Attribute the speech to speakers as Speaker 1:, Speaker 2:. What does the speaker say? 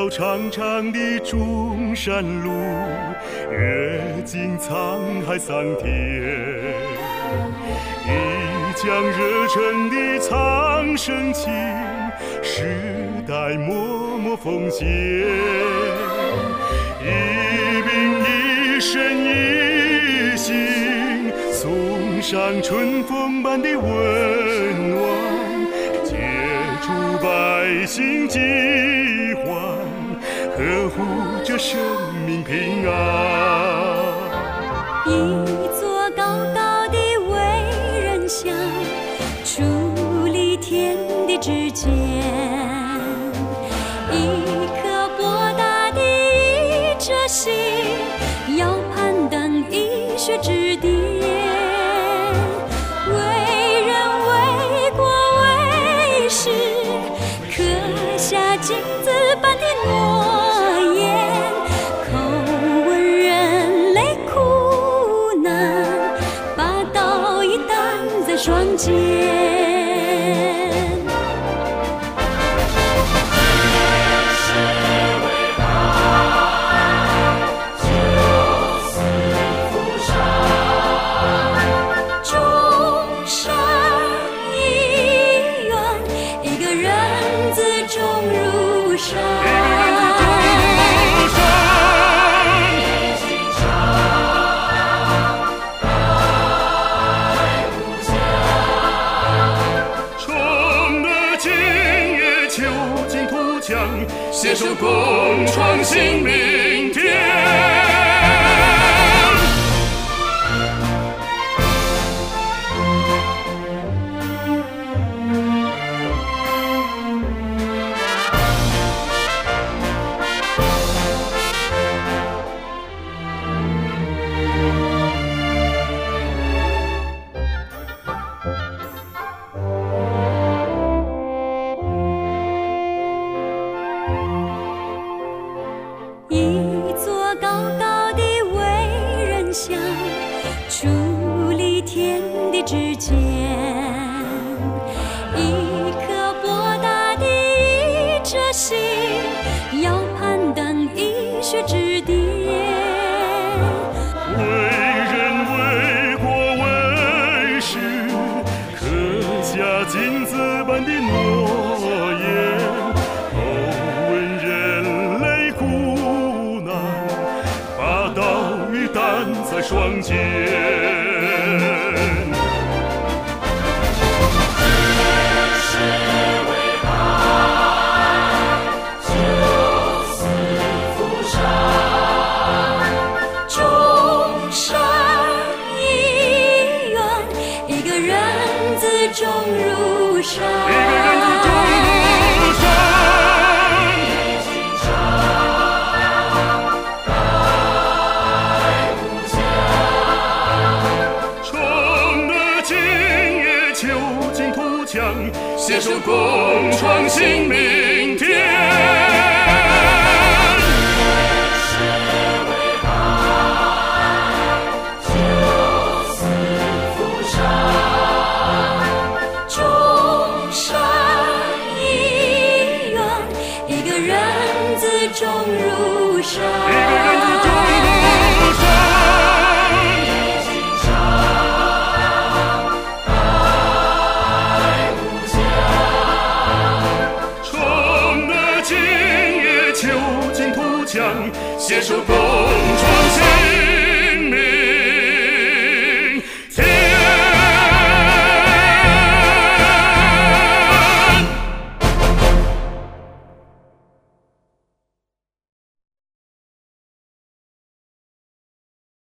Speaker 1: 走长长的中山路，阅尽沧海桑田，一腔热忱的苍生情，世代默默奉献，一兵一神一心，送上春风般的温暖，接触百姓疾患，呵护着生命平安。
Speaker 2: 一座高高的伟人像，矗立天地之间，一颗博大的一颗心，要攀登医学之巅，为人为国为世，刻下金子般的诺言，叩问人类苦难，把刀一担在双肩。
Speaker 1: 携手共创新明天。
Speaker 2: 一座高高的伟人像，矗立天地之间，一颗博大的一颗心，要攀登医学之巅，
Speaker 1: 为人为国为世，刻下金子般的诺言，叩问人类苦难，把刀与担在双肩。
Speaker 2: 种如山，
Speaker 1: 一个人子种如山，爱无疆，闯得今夜囚尽土墙，携手共创新明天。
Speaker 2: 种如山，
Speaker 1: 一个人子种如山，爱无疆，闯得今夜囚尽土墙，携手共